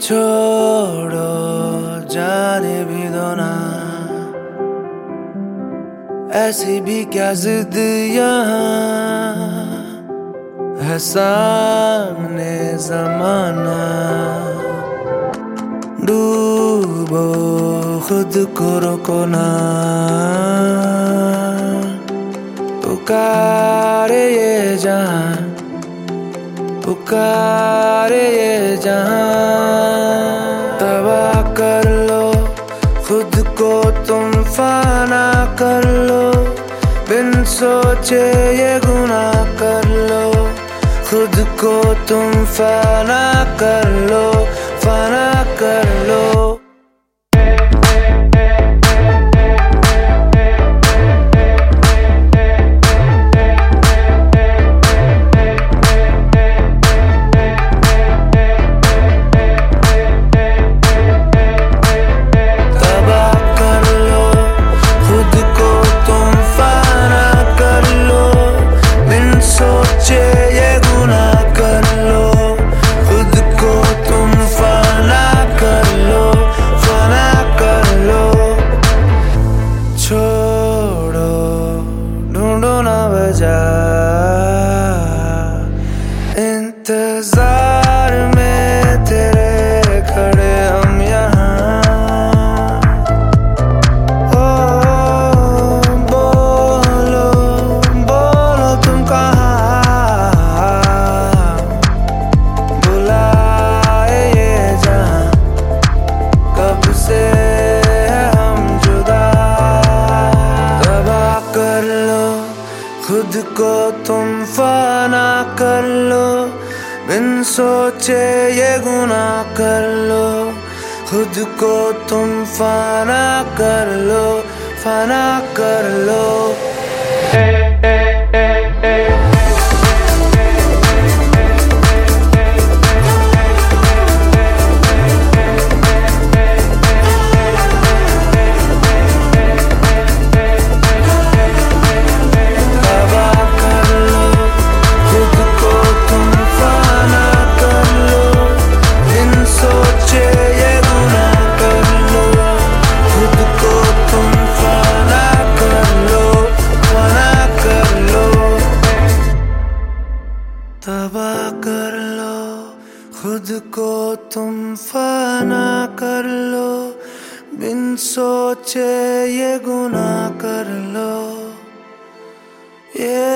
छोड़ो जाने भी दो ना, ऐसी भी क्या जिद यहाँ है, सामने जमाना। डूबो खुद को रोको ना, पुकारे ये जहां, पुकारे ये जहां। तबाह कर लो खुद को तुम, फाना कर लो, बिन सोचे ये गुनाह कर लो। खुद को तुम फाना कर लो, फाना कर लो। इंतजार में तेरे खड़े हम यहाँ। ओ बोलो बोलो तुम कहाँ, बुलाए ये जहाँ, कब से है हम जुदा। तबाह कर लो खुद को तुम, फाना कर लो, बिन सोचे ये गुनाह कर लो। खुद को तुम फाना कर लो, फाना कर लो। तबाह कर लो खुद को तुम, फाना कर लो, बिन सोचे ये गुनाह कर लो। ये